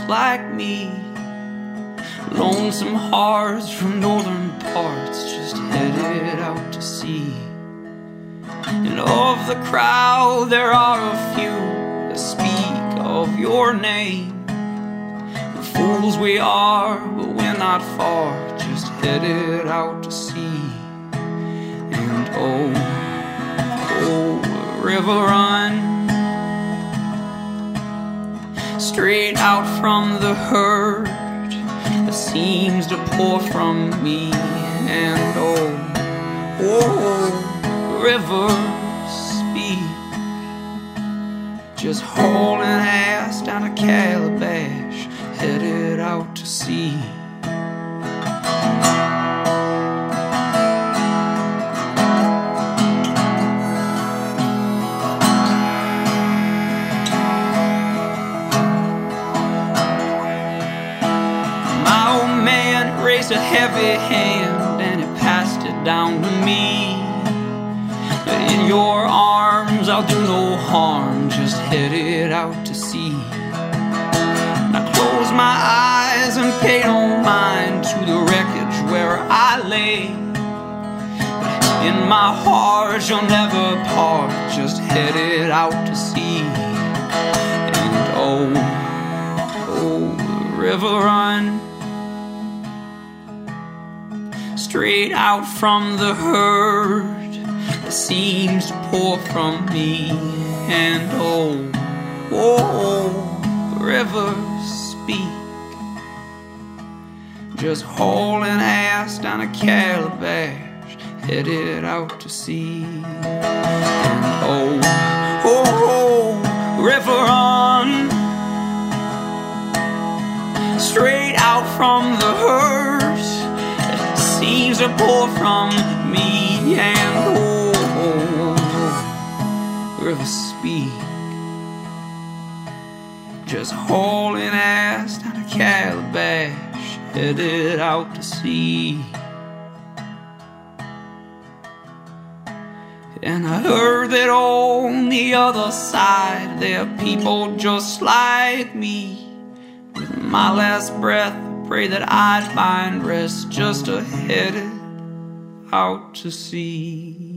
like me. Lonesome hearts from northern parts just headed out to sea. And of the crowd there are a few that speak of your name. The fools we are, but we're not far, just headed out to sea. And oh, river run straight out from the herd that seems to pour from me. And oh, river speak, just hauling ass down a calabash, headed out to sea. Raised a heavy hand and it passed it down to me. In your arms I'll do no harm, just headed out to sea. And I close my eyes and pay no mind to the wreckage where I lay. In my heart you'll never part, just headed out to sea. And oh, river run straight out from the herd that seems to pour from me. And oh, river speak, just hauling ass down a calabash, headed out to sea. And oh, river run straight out from the herd seems to pour from me. And oh, river speak, just hauling ass down a calabash, headed out to sea. And I heard that on the other side there are people just like me. With my last breath pray that I'd find rest, just headed out to sea.